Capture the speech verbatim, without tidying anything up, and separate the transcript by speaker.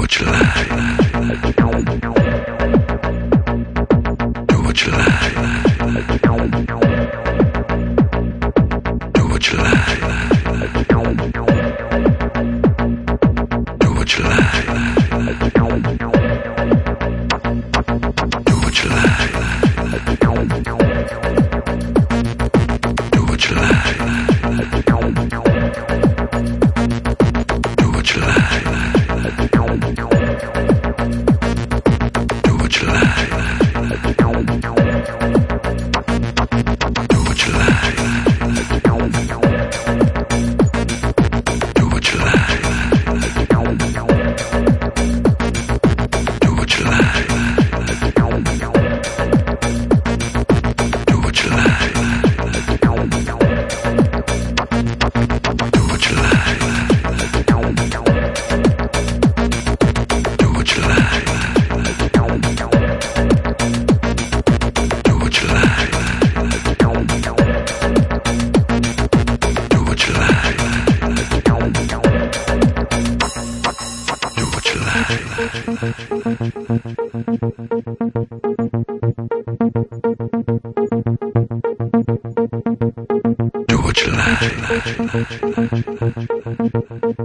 Speaker 1: what you like. Do what you like. Do what you like. Do what you like. Do what you like. Do what you like. Do what you like. Do what you like. Do what you like. Do what you like. Do what you like. Do what you like. Do what you like. Do what you like. Do what you like. Do what you like. Do what you like. Do what you like.